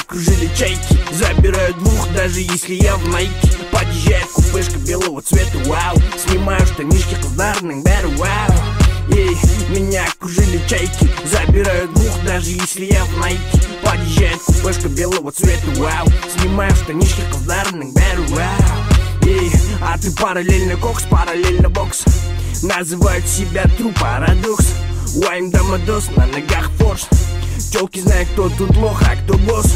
окружили чайки, забирают двух, даже если я в найке. Подъезжает купешка белого цвета, вау. Снимаю штанишки кулдарных, беру, вау. Эй, меня окружили чайки, забирают двух, даже если я в найке. Подъезжает купешка белого цвета, вау. Снимаю штанишки кулдарных, беру, вау. Эй, а ты параллельно кокс, параллельно бокс. Называют себя тру парадокс. Уайм домодос, на ногах форс. Тёлки знают, кто тут лох, а кто босс.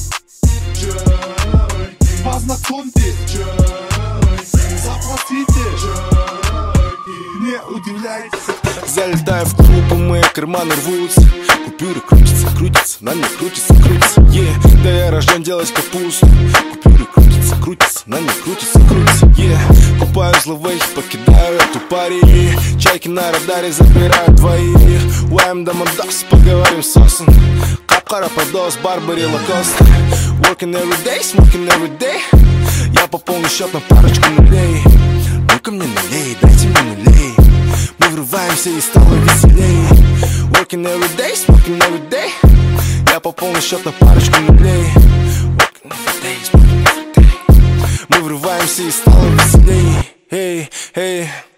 Познакомьтесь, заплатите, не удивляйтесь. Залетаю в клуб, и мои карманы рвутся. Купюры крутятся, крутятся, на мне крутятся, крутятся. Да я рожден делать капусту. Купюры крутятся, крутятся, на мне крутятся, крутятся. Купаю зловых, покидаю эту пари. Чайки на радаре забирают двоих. Уайм домодос, поговорим с осом. Капкара подос, Барбари Лакоста. Working every day, smoking every day. Я пополню счет на парочку нулей. Ну-ка мне налей, дайте мне нулей. Мы врываемся и стало веселей. Working every day, smoking every day. Я пополню счет на парочку нулей. Working every day, smoking every day. Мы врываемся и стало веселей. Эй, эй.